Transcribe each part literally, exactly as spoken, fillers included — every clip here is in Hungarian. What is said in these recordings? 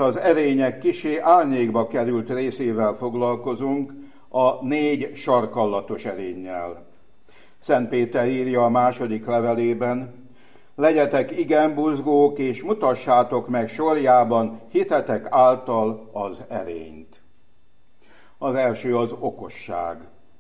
az erények kisé árnyékba került részével foglalkozunk, a négy sarkallatos erénnyel. Szent Péter írja a második levelében: legyetek igen buzgók, és mutassátok meg sorjában hitetek által az erényt. Az első az okosság.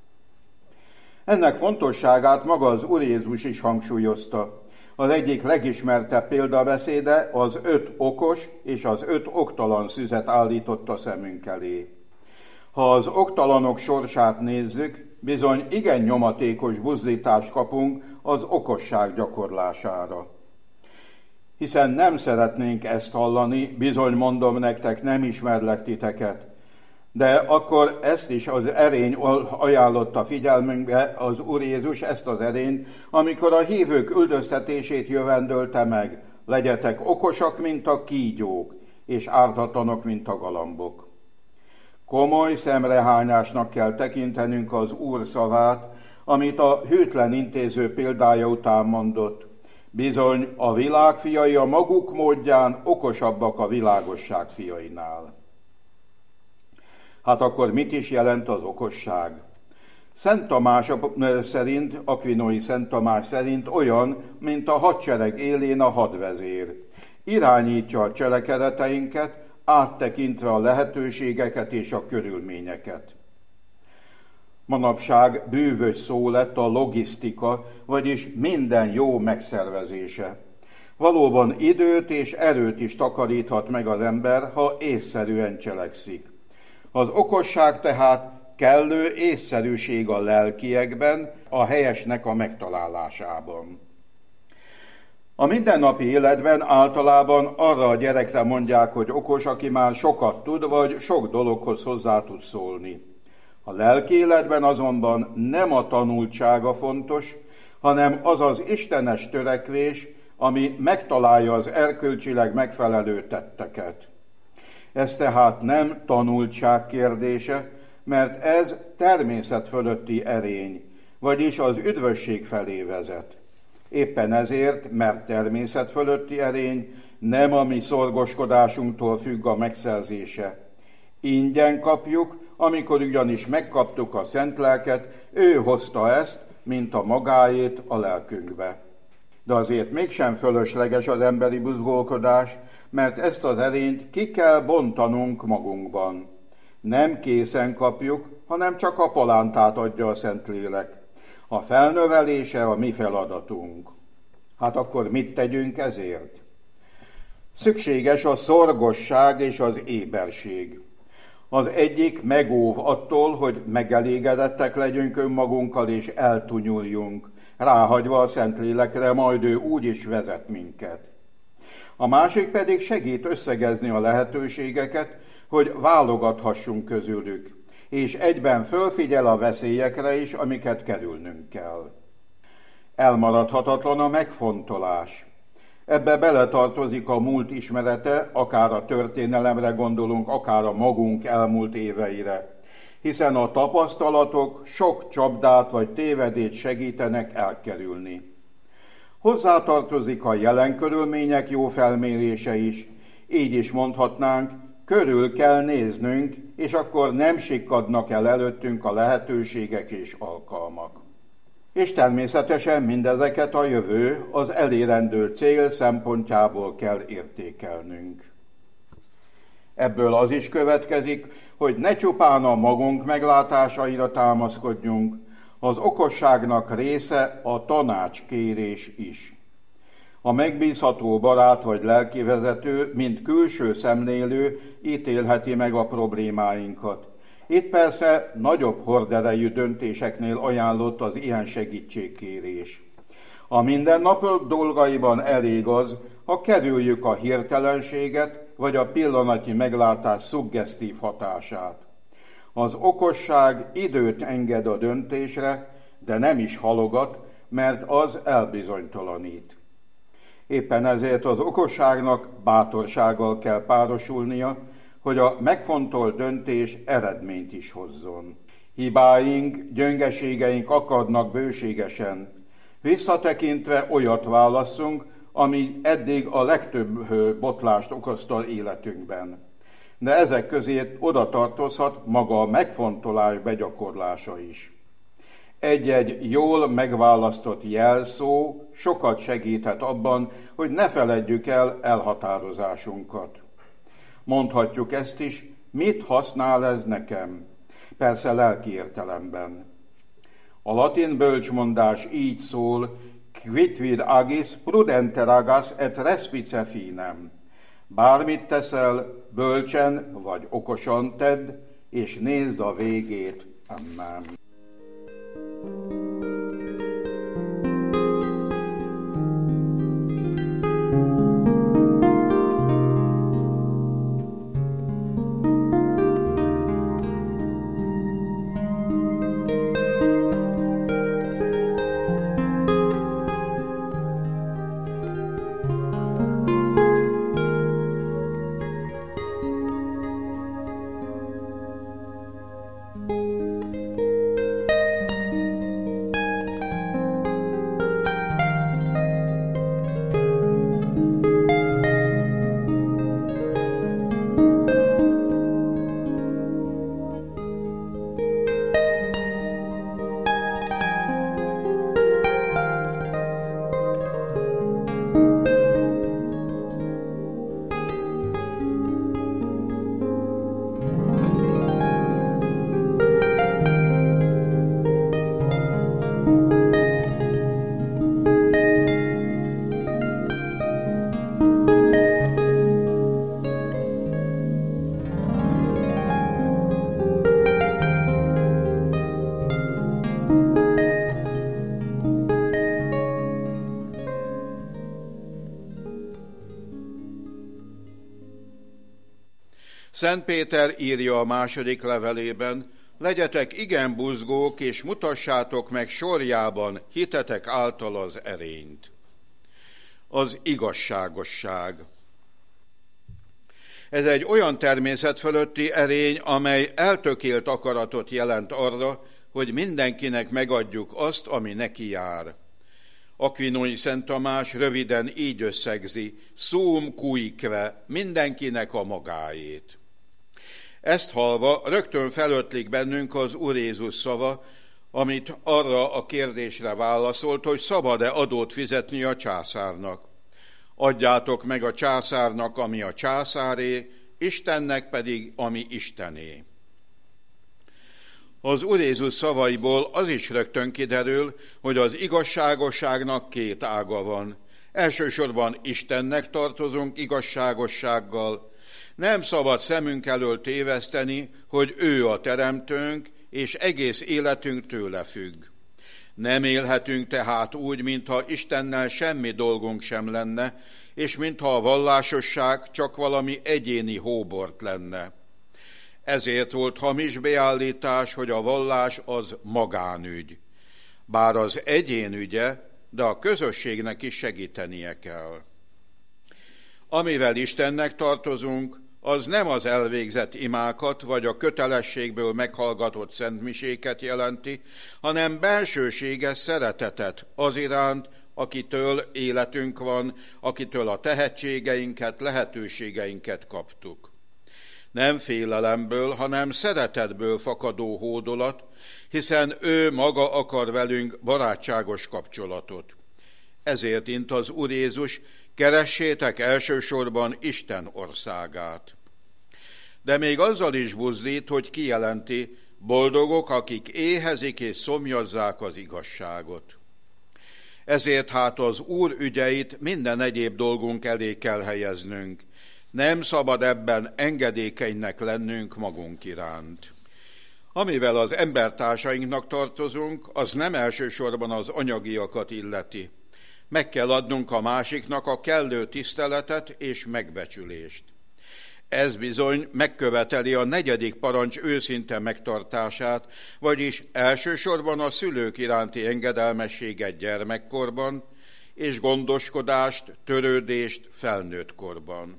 Ennek fontosságát maga az Úr Jézus is hangsúlyozta. Az egyik legismertebb példabeszéde az öt okos és az öt oktalan szüzet állította szemünk elé. Ha az oktalanok sorsát nézzük, bizony igen nyomatékos buzdítást kapunk az okosság gyakorlására. Hiszen nem szeretnénk ezt hallani, bizony mondom nektek, nem ismerlek titeket. De akkor ezt is az erény ajánlotta figyelmünkbe az Úr Jézus, ezt az erényt, amikor a hívők üldöztetését jövendölte meg: legyetek okosak, mint a kígyók, és ártatlanok, mint a galambok. Komoly szemrehányásnak kell tekintenünk az Úr szavát, amit a hűtlen intéző példája után mondott. Bizony, a világ fiai a maguk módján okosabbak a világosság fiainál. Hát akkor mit is jelent az okosság? Szent Tamás szerint, Akvinói Szent Tamás szerint olyan, mint a hadsereg élén a hadvezér. Irányítja a cselekedeteinket, áttekintve a lehetőségeket és a körülményeket. Manapság bűvös szó lett a logisztika, vagyis minden jó megszervezése. Valóban időt és erőt is takaríthat meg az ember, ha észszerűen cselekszik. Az okosság tehát kellő észszerűség a lelkiekben, a helyesnek a megtalálásában. A mindennapi életben általában arra a gyerekre mondják, hogy okos, aki már sokat tud, vagy sok dologhoz hozzá tud szólni. A lelki életben azonban nem a tanultsága fontos, hanem az az istenes törekvés, ami megtalálja az erkölcsileg megfelelő tetteket. Ez tehát nem tanultság kérdése, mert ez természet fölötti erény, vagyis az üdvösség felé vezet. Éppen ezért, mert természet fölötti erény, nem a mi szorgoskodásunktól függ a megszerzése. Ingyen kapjuk, amikor ugyanis megkaptuk a szent lelket, ő hozta ezt, mint a magáét a lelkünkbe. De azért mégsem fölösleges az emberi buzgolkodás, mert ezt az erényt ki kell bontanunk magunkban. Nem készen kapjuk, hanem csak a palántát adja a Szentlélek. A felnövelése a mi feladatunk. Hát akkor mit tegyünk ezért? Szükséges a szorgosság és az éberség. Az egyik megóv attól, hogy megelégedettek legyünk önmagunkkal és eltunyuljunk, ráhagyva a Szentlélekre, majd ő úgy is vezet minket. A másik pedig segít összegezni a lehetőségeket, hogy válogathassunk közülük, és egyben fölfigyel a veszélyekre is, amiket kerülnünk kell. Elmaradhatatlan a megfontolás. Ebbe beletartozik a múlt ismerete, akár a történelemre gondolunk, akár a magunk elmúlt éveire, hiszen a tapasztalatok sok csapdát vagy tévedést segítenek elkerülni. Hozzátartozik a jelen körülmények jó felmérése is, így is mondhatnánk, körül kell néznünk, és akkor nem sikkadnak el előttünk a lehetőségek és alkalmak. És természetesen mindezeket a jövő, az elérendő cél szempontjából kell értékelnünk. Ebből az is következik, hogy ne csupán a magunk meglátásaira támaszkodjunk, az okosságnak része a tanácskérés is. A megbízható barát vagy lelkivezető, mint külső szemlélő ítélheti meg a problémáinkat. Itt persze nagyobb horderejű döntéseknél ajánlott az ilyen segítségkérés. A mindennapok dolgaiban elég az, ha kerüljük a hirtelenséget vagy a pillanatnyi meglátás szuggesztív hatását. Az okosság időt enged a döntésre, de nem is halogat, mert az elbizonytalanít. Éppen ezért az okosságnak bátorsággal kell párosulnia, hogy a megfontolt döntés eredményt is hozzon. Hibáink, gyöngeségeink akadnak bőségesen. Visszatekintve olyat válaszunk, ami eddig a legtöbb botlást okozta életünkben. de ezek közé oda tartozhat maga a megfontolás begyakorlása is. Egy-egy jól megválasztott jelszó sokat segíthet abban, hogy ne feledjük el elhatározásunkat. Mondhatjuk ezt is, mit használ ez nekem? Persze lelki értelemben. A latin bölcsmondás így szól, quidvid agis prudenter agas et respice finem. Bármit teszel, bölcsen vagy okosan tedd, és nézd a végét. Amen. Szent Péter írja a második levelében, legyetek igen buzgók, és mutassátok meg sorjában hitetek által az erényt. Az igazságosság. Ez egy olyan természet fölötti erény, amely eltökélt akaratot jelent arra, hogy mindenkinek megadjuk azt, ami neki jár. Aquinói Szent Tamás röviden így összegzi, sum cuique, mindenkinek a magáét. Ezt hallva rögtön felötlik bennünk az Úr Jézus szava, amit arra a kérdésre válaszolt, hogy szabad-e adót fizetni a császárnak. Adjátok meg a császárnak, ami a császáré, Istennek pedig, ami Istené. Az Úr Jézus szavaiból az is rögtön kiderül, hogy az igazságosságnak két ága van. Elsősorban Istennek tartozunk igazságossággal. Nem szabad szemünk elől téveszteni, hogy ő a teremtőnk, és egész életünk tőle függ. Nem élhetünk tehát úgy, mintha Istennel semmi dolgunk sem lenne, és mintha a vallásosság csak valami egyéni hóbort lenne. Ezért volt hamis beállítás, hogy a vallás az magánügy. Bár az egyén ügye, de a közösségnek is segítenie kell. Amivel Istennek tartozunk, az nem az elvégzett imákat, vagy a kötelességből meghallgatott szentmiséket jelenti, hanem bensőséges szeretetet az iránt, akitől életünk van, akitől a tehetségeinket, lehetőségeinket kaptuk. Nem félelemből, hanem szeretetből fakadó hódolat, hiszen ő maga akar velünk barátságos kapcsolatot. Ezért int az Úr Jézus, keressétek elsősorban Isten országát. De még azzal is buzdít, hogy kijelenti, boldogok, akik éhezik és szomjazzák az igazságot. Ezért hát az Úr ügyeit minden egyéb dolgunk elé kell helyeznünk. Nem szabad ebben engedékenynek lennünk magunk iránt. Amivel az embertársainknak tartozunk, az nem elsősorban az anyagiakat illeti. Meg kell adnunk a másiknak a kellő tiszteletet és megbecsülést. Ez bizony megköveteli a negyedik parancs őszinte megtartását, vagyis elsősorban a szülők iránti engedelmességet gyermekkorban, és gondoskodást, törődést felnőtt korban.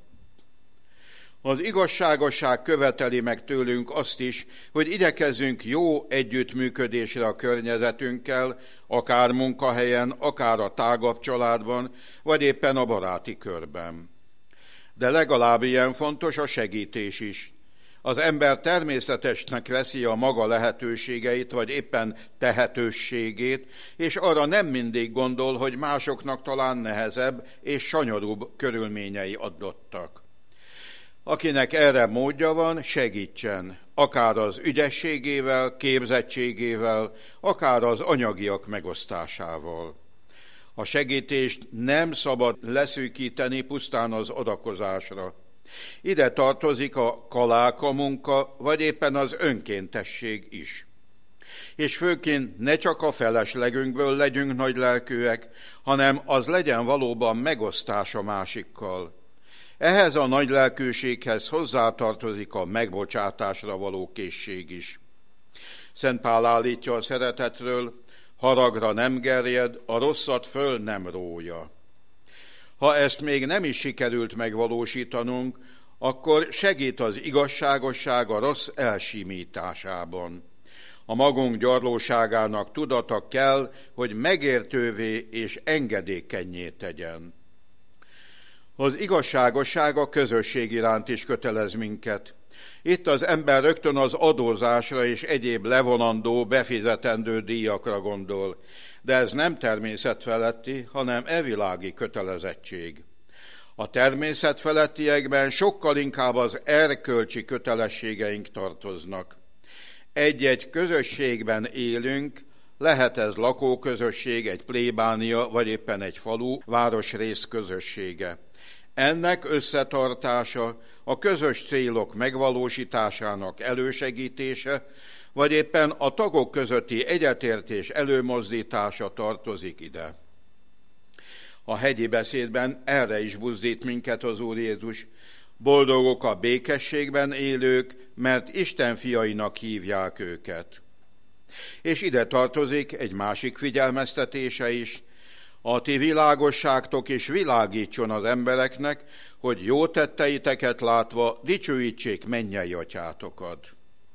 Az igazságosság követeli meg tőlünk azt is, hogy igyekezzünk jó együttműködésre a környezetünkkel, akár munkahelyen, akár a tágabb családban, vagy éppen a baráti körben. De legalább ilyen fontos a segítés is. Az ember természetesnek veszi a maga lehetőségeit, vagy éppen tehetőségét, és arra nem mindig gondol, hogy másoknak talán nehezebb és sanyarúbb körülményei adottak. Akinek erre módja van, segítsen, akár az ügyességével, képzettségével, akár az anyagiak megosztásával. A segítést nem szabad leszűkíteni pusztán az adakozásra. Ide tartozik a kalálka munka, vagy éppen az önkéntesség is. És főként ne csak a feleslegünkből legyünk nagylelkűek, hanem az legyen valóban megosztás a másikkal. Ehhez a nagylelkűséghez hozzátartozik a megbocsátásra való készség is. Szent Pál állítja a szeretetről, haragra nem gerjed, a rosszat föl nem rója. Ha ezt még nem is sikerült megvalósítanunk, akkor segít az igazságosság a rossz elsimításában. A magunk gyarlóságának tudata kell, hogy megértővé és engedékenyé tegyen. Az igazságosság a közösség iránt is kötelez minket. Itt az ember rögtön az adózásra és egyéb levonandó, befizetendő díjakra gondol, de ez nem természetfeletti, hanem evilági kötelezettség. A természetfelettiekben sokkal inkább az erkölcsi kötelességeink tartoznak. Egy-egy közösségben élünk, lehet ez lakóközösség, egy plébánia, vagy éppen egy falu, városrész közössége. Ennek összetartása, a közös célok megvalósításának elősegítése, vagy éppen a tagok közötti egyetértés előmozdítása tartozik ide. A hegyi beszédben erre is buzdít minket az Úr Jézus. Boldogok a békességben élők, mert Isten fiainak hívják őket. És ide tartozik egy másik figyelmeztetése is. A ti világosságtok is világítson az embereknek, hogy jó tetteiteket látva dicsőítsék mennyei atyátokat.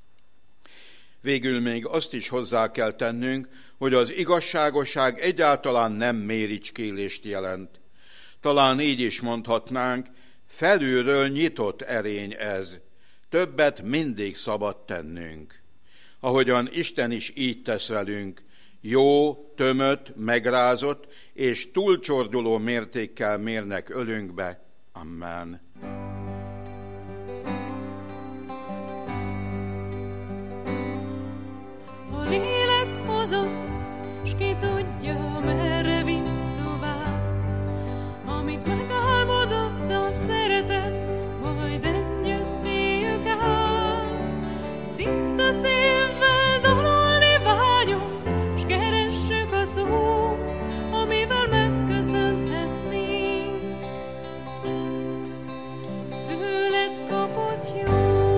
Végül még azt is hozzá kell tennünk, hogy az igazságosság egyáltalán nem méricskélést jelent. Talán így is mondhatnánk, felülről nyitott erény ez, többet mindig szabad tennünk. Ahogyan Isten is így tesz velünk, jó, tömött, megrázott és túlcsorduló mértékkel mérnek ölünkbe. Amen. A lélek hozott, s ki tudja, merre visz tovább. Amit megálmodott a szeretet, majd ennyit át. Tiszta szívvel dalolni vágyunk, s keressük a szót, amivel megköszönhetnénk. Tőled kapott jót.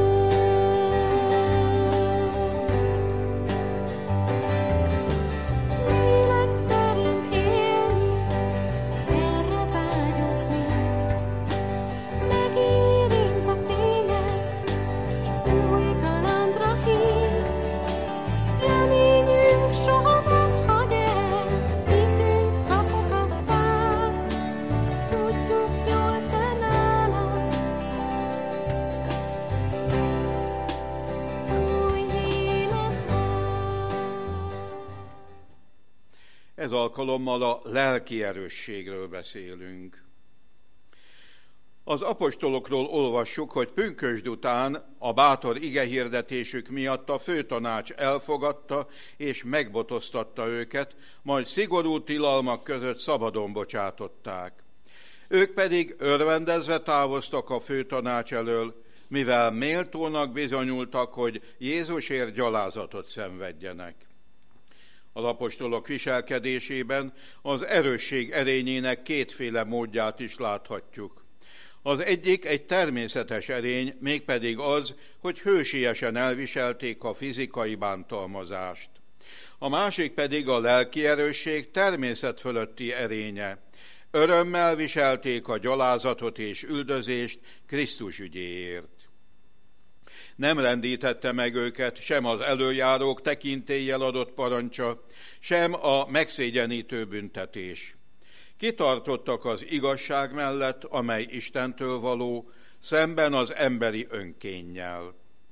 Lélek szerint élni, erre vágyunk mi. Megérint a fényed, s új kalandra hív. Reményünk soha nem hagy el, hitünk kapukat tár. Tudjuk jól te nálad, új élet vár. Ez alkalommal a lelki erősségről beszélünk. Az apostolokról olvassuk, hogy pünkösd után a bátor igehirdetésük miatt a főtanács elfogadta és megbotoztatta őket, majd szigorú tilalmak között szabadon bocsátották. Ők pedig örvendezve távoztak a főtanács elől, mivel méltónak bizonyultak, hogy Jézusért gyalázatot szenvedjenek. Az apostolok viselkedésében az erősség erényének kétféle módját is láthatjuk. Az egyik egy természetes erény, mégpedig az, hogy hősiesen elviselték a fizikai bántalmazást. A másik pedig a lelki erősség természet fölötti erénye. Örömmel viselték a gyalázatot és üldözést Krisztus ügyéért. Nem rendítette meg őket sem az előjárók tekintéllyel adott parancsa, sem a megszégyenítő büntetés. Kitartottak az igazság mellett, amely Istentől való, szemben az emberi önkénnyel.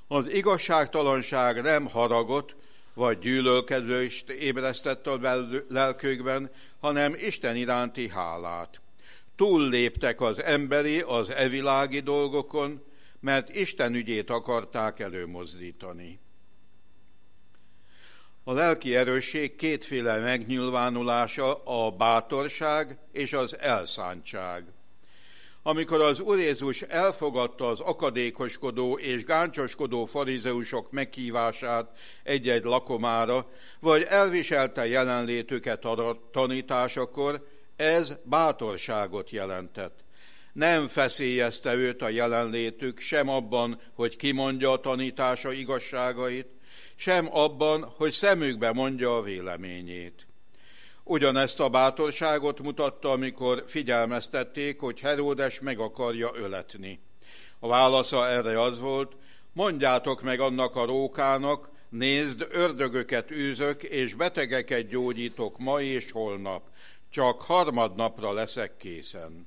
Az igazságtalanság nem haragot vagy gyűlölkedést ébresztett a lelkükben, hanem Isten iránti hálát. Túlléptek az emberi, az evilági dolgokon, mert Isten ügyét akarták előmozdítani. A lelki erősség kétféle megnyilvánulása, a bátorság és az elszántság. Amikor az Úr Jézus elfogadta az akadékoskodó és gáncsoskodó farizeusok meghívását egy-egy lakomára, vagy elviselte jelenlétüket a tanításakor, ez bátorságot jelentett. Nem feszélyezte őt a jelenlétük sem abban, hogy kimondja a tanítása igazságait, sem abban, hogy szemükbe mondja a véleményét. Ugyanezt a bátorságot mutatta, amikor figyelmeztették, hogy Heródes meg akarja öletni. A válasza erre az volt: mondjátok meg annak a rókának, nézd, ördögöket űzök, és betegeket gyógyítok ma és holnap, csak harmadnapra leszek készen.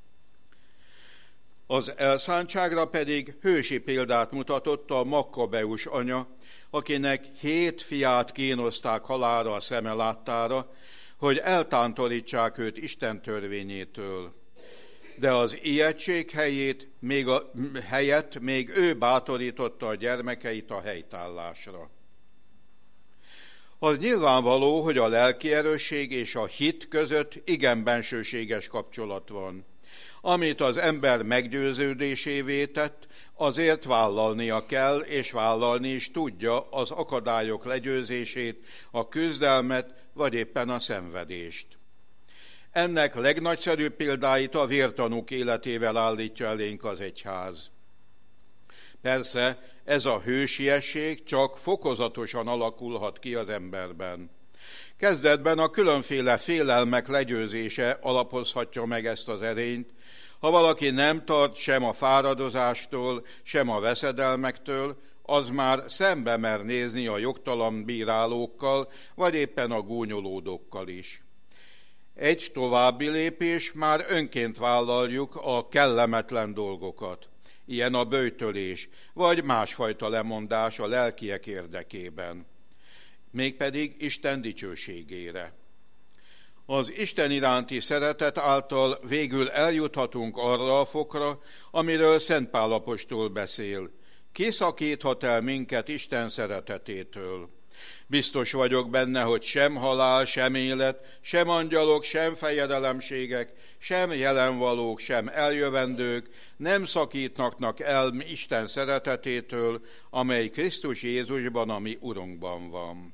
Az elszántságra pedig hősi példát mutatott a Makkabeus anya, akinek hét fiát kínozták halálra a szeme láttára, hogy eltántorítsák őt Isten törvényétől. De az ijegység helyét, még a, helyett még ő bátorította a gyermekeit a helytállásra. Az nyilvánvaló, hogy a lelki erősség és a hit között igen bensőséges kapcsolat van. Amit az ember meggyőződésévé tett, azért vállalnia kell, és vállalni is tudja az akadályok legyőzését, a küzdelmet, vagy éppen a szenvedést. Ennek legnagyszerűbb példáit a vértanúk életével állítja elénk az egyház. Persze, ez a hősiesség csak fokozatosan alakulhat ki az emberben. Kezdetben a különféle félelmek legyőzése alapozhatja meg ezt az erényt. Ha valaki nem tart sem a fáradozástól, sem a veszedelmektől, az már szembe mer nézni a jogtalan bírálókkal, vagy éppen a gúnyolódókkal is. Egy további lépés, már önként vállaljuk a kellemetlen dolgokat. Ilyen a böjtölés, vagy másfajta lemondás a lelkiek érdekében. Mégpedig Isten dicsőségére. Az Isten iránti szeretet által végül eljuthatunk arra a fokra, amiről Szent Pál apostol beszél. Ki szakíthat el minket Isten szeretetétől? Biztos vagyok benne, hogy sem halál, sem élet, sem angyalok, sem fejedelemségek, sem jelenvalók, sem eljövendők nem szakítnak el Isten szeretetétől, amely Krisztus Jézusban, a mi Urunkban van.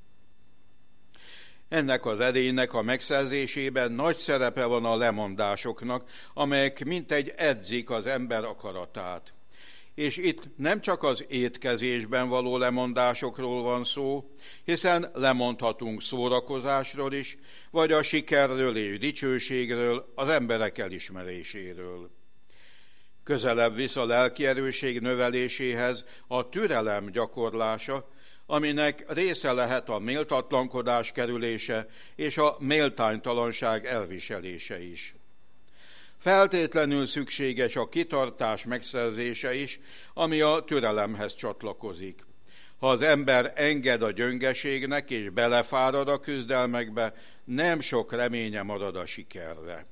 Ennek az erénynek a megszerzésében nagy szerepe van a lemondásoknak, amelyek mintegy edzik az ember akaratát. És itt nem csak az étkezésben való lemondásokról van szó, hiszen lemondhatunk szórakozásról is, vagy a sikerről és dicsőségről, az emberek elismeréséről. Közelebb visz a lelki erősség növeléséhez a türelem gyakorlása, aminek része lehet a méltatlankodás kerülése és a méltánytalanság elviselése is. Feltétlenül szükséges a kitartás megszerzése is, ami a türelemhez csatlakozik. Ha az ember enged a gyöngeségnek és belefárad a küzdelmekbe, nem sok reménye marad a sikerre.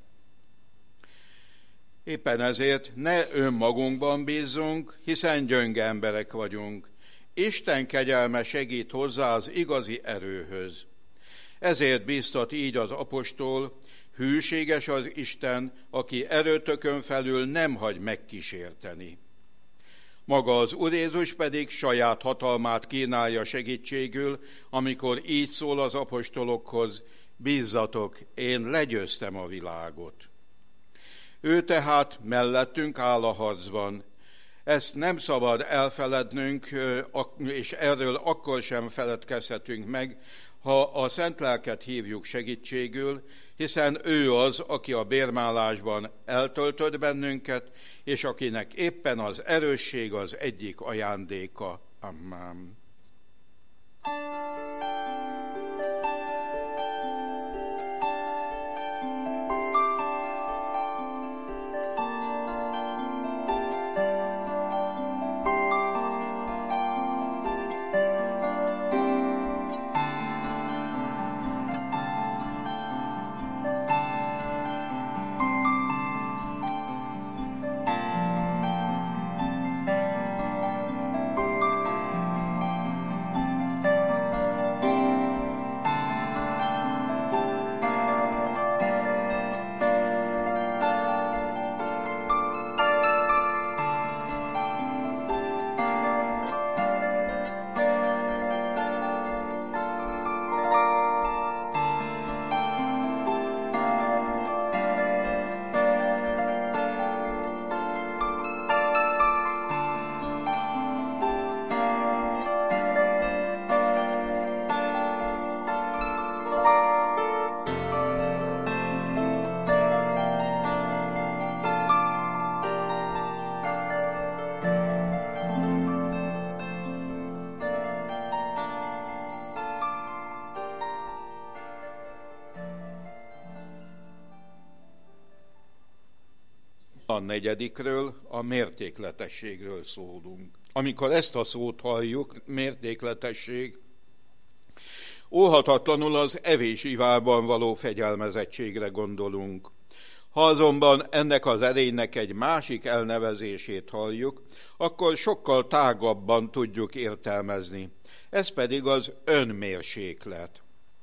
Éppen ezért ne önmagunkban bízzunk, hiszen gyönge emberek vagyunk. Isten kegyelme segít hozzá az igazi erőhöz. Ezért bíztat így az apostol: hűséges az Isten, aki erőtökön felül nem hagy megkísérteni. Maga az Úr Jézus pedig saját hatalmát kínálja segítségül, amikor így szól az apostolokhoz: bízzatok, én legyőztem a világot. Ő tehát mellettünk áll a harcban. Ezt nem szabad elfelednünk, és erről akkor sem feledkezhetünk meg, ha a Szent Lelket hívjuk segítségül, hiszen ő az, aki a bérmálásban eltöltött bennünket, és akinek éppen az erősség az egyik ajándéka. Amen. a negyedikről, a mértékletességről szólunk. Amikor ezt a szót halljuk, mértékletesség, óhatatlanul az evés-ivában való fegyelmezettségre gondolunk. Ha azonban ennek az erénynek egy másik elnevezését halljuk, akkor sokkal tágabban tudjuk értelmezni. Ez pedig az önmérséklet.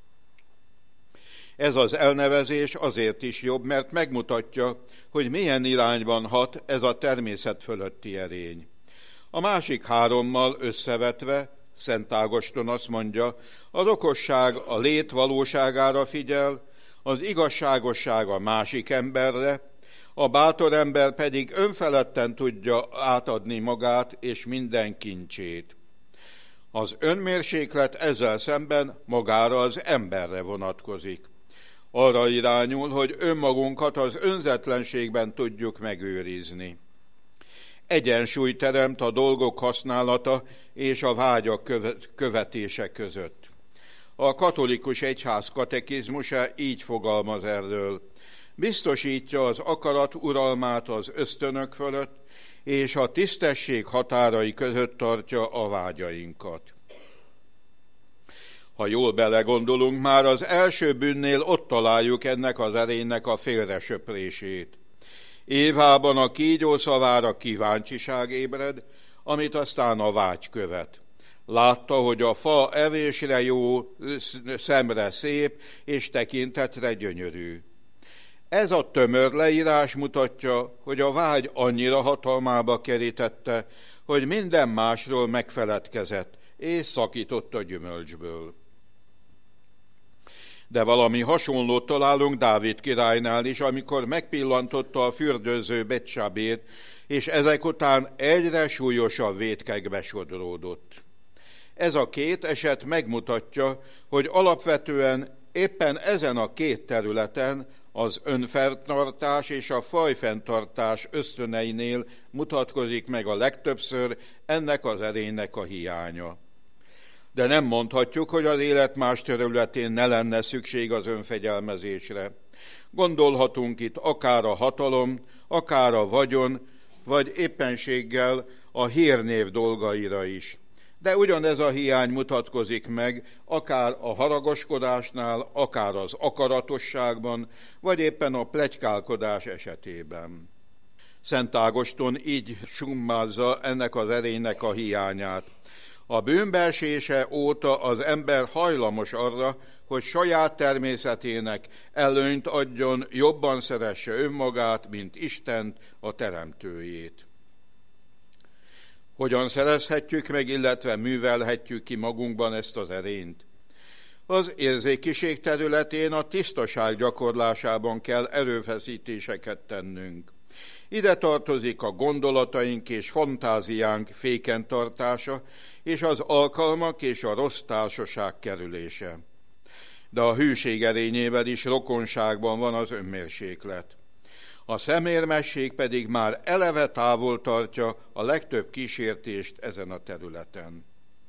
Ez az elnevezés azért is jobb, mert megmutatja, hogy milyen irányban hat ez a természet fölötti erény. A másik hárommal összevetve Szent Ágoston azt mondja, az okosság a lét valóságára figyel, az igazságosság a másik emberre, a bátor ember pedig önfeledten tudja átadni magát és minden kincsét. Az önmérséklet ezzel szemben magára az emberre vonatkozik. Arra irányul, hogy önmagunkat az önzetlenségben tudjuk megőrizni. Egyensúly teremt a dolgok használata és a vágyak követése között. A katolikus egyház katekizmusa így fogalmaz erről. Biztosítja az akarat uralmát az ösztönök fölött, és a tisztesség határai között tartja a vágyainkat. Ha jól belegondolunk, már az első bűnnél ott találjuk ennek az erénynek a félresöprését. Évában a kígyó szavára kíváncsiság ébred, amit aztán a vágy követ. Látta, hogy a fa evésre jó, szemre szép, és tekintetre gyönyörű. Ez a tömör leírás mutatja, hogy a vágy annyira hatalmába kerítette, hogy minden másról megfeledkezett, és szakított a gyümölcsből. De valami hasonlót találunk Dávid királynál is, amikor megpillantotta a fürdőző Betsabét, és ezek után egyre súlyosabb vétkekbe sodródott. Ez a két eset megmutatja, hogy alapvetően éppen ezen a két területen, az önfenntartás és a fajfenntartás ösztöneinél mutatkozik meg a legtöbbször ennek az erénynek a hiánya. De nem mondhatjuk, hogy az élet más területén ne lenne szükség az önfegyelmezésre. Gondolhatunk itt akár a hatalom, akár a vagyon, vagy éppenséggel a hírnév dolgaira is. De ugyanez a hiány mutatkozik meg akár a haragoskodásnál, akár az akaratosságban, vagy éppen a pletykálkodás esetében. Szent Ágoston így summázza ennek az erénynek a hiányát. A bűnbeesése óta az ember hajlamos arra, hogy saját természetének előnyt adjon, jobban szeresse önmagát, mint Istent, a teremtőjét. Hogyan szerezhetjük meg, illetve művelhetjük ki magunkban ezt az erényt? Az érzékiség területén a tisztaság gyakorlásában kell erőfeszítéseket tennünk. Ide tartozik a gondolataink és fantáziánk féken tartása, és az alkalmak és a rossz társaság kerülése. De a hűség erényével is rokonságban van az önmérséklet. A szemérmesség pedig már eleve távol tartja a legtöbb kísértést ezen a területen.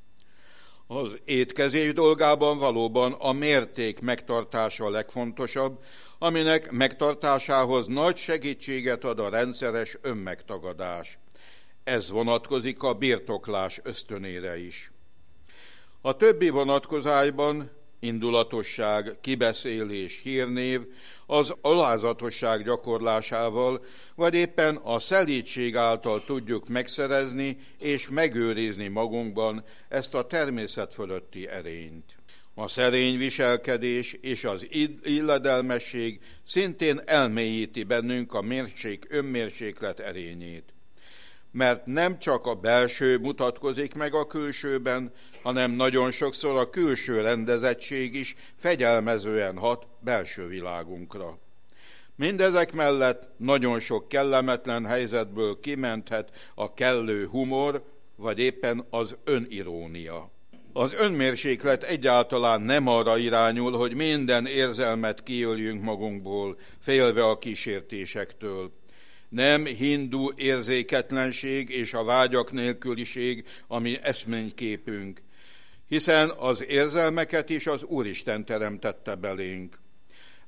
Az étkezés dolgában valóban a mérték megtartása a legfontosabb, aminek megtartásához nagy segítséget ad a rendszeres önmegtagadás. Ez vonatkozik a birtoklás ösztönére is. A többi vonatkozásban indulatosság, kibeszélés, hírnév, az alázatosság gyakorlásával, vagy éppen a szelídség által tudjuk megszerezni és megőrizni magunkban ezt a természet fölötti erényt. A szerény viselkedés és az illedelmesség szintén elmélyíti bennünk a mérség, önmérséklet erényét. Mert nem csak a belső mutatkozik meg a külsőben, hanem nagyon sokszor a külső rendezettség is fegyelmezően hat belső világunkra. Mindezek mellett nagyon sok kellemetlen helyzetből kimenthet a kellő humor, vagy éppen az önirónia. Az önmérséklet egyáltalán nem arra irányul, hogy minden érzelmet kiöljünk magunkból, félve a kísértésektől. Nem hindu érzéketlenség és a vágyak nélküliség, ami eszményképünk, hiszen az érzelmeket is az Úristen teremtette belénk.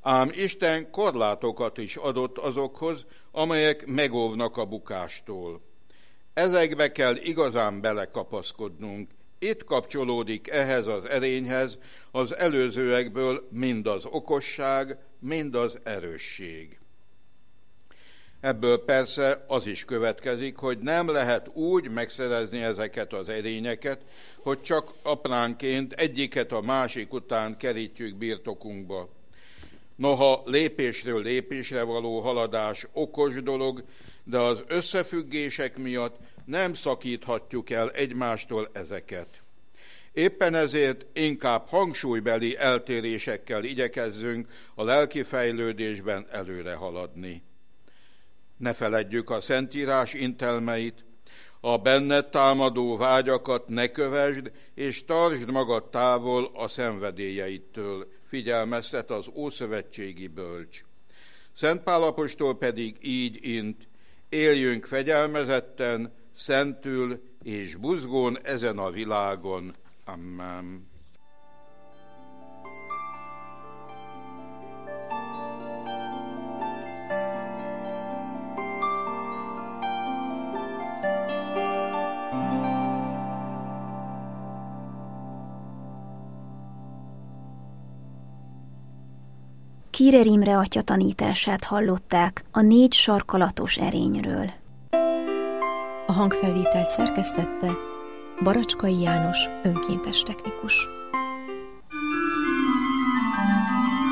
Ám Isten korlátokat is adott azokhoz, amelyek megóvnak a bukástól. Ezekbe kell igazán belekapaszkodnunk. Itt kapcsolódik ehhez az erényhez az előzőekből mind az okosság, mind az erősség. Ebből persze az is következik, hogy nem lehet úgy megszerezni ezeket az erényeket, hogy csak apránként egyiket a másik után kerítjük birtokunkba. Noha lépésről lépésre való haladás okos dolog, de az összefüggések miatt nem szakíthatjuk el egymástól ezeket. Éppen ezért inkább hangsúlybeli eltérésekkel igyekezzünk a lelki fejlődésben előre haladni. Ne feledjük a Szentírás intelmeit, a benned támadó vágyakat ne kövesd, és tartsd magad távol a szenvedélyeitől, figyelmeztet az ószövetségi bölcs. Szent Pál apostol pedig így int: éljünk fegyelmezetten, szentül és buzgón ezen a világon. Amen. Kírer Imre atya tanítását hallották a négy sarkalatos erényről. A hangfelvételt szerkesztette Baracskai János önkéntes technikus.